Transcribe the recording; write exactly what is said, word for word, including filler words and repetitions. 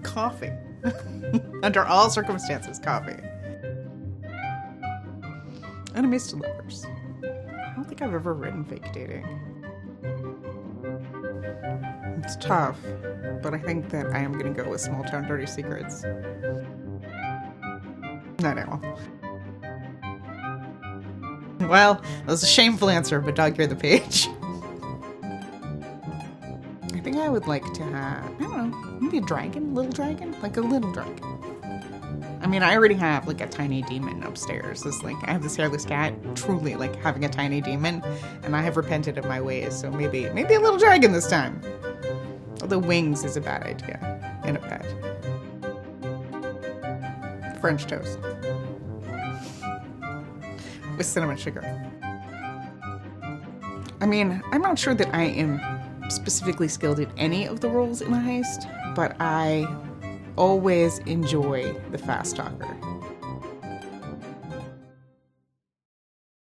coffee. Under all circumstances, coffee. Enemies to lovers. I don't think I've ever written fake dating. It's tough, but I think that I am going to go with Small Town Dirty Secrets. No, no. Well, that was a shameful answer, but dog, you're the page. I think I would like to have, I don't know, maybe a dragon? Little dragon? Like a little dragon. I mean, I already have, like, a tiny demon upstairs. It's like, I have this hairless cat, truly, like, having a tiny demon, and I have repented of my ways, so maybe, maybe a little dragon this time. Although wings is a bad idea in a pet. French toast. With cinnamon sugar. I mean, I'm not sure that I am specifically skilled at any of the roles in a heist, but I always enjoy the fast talker.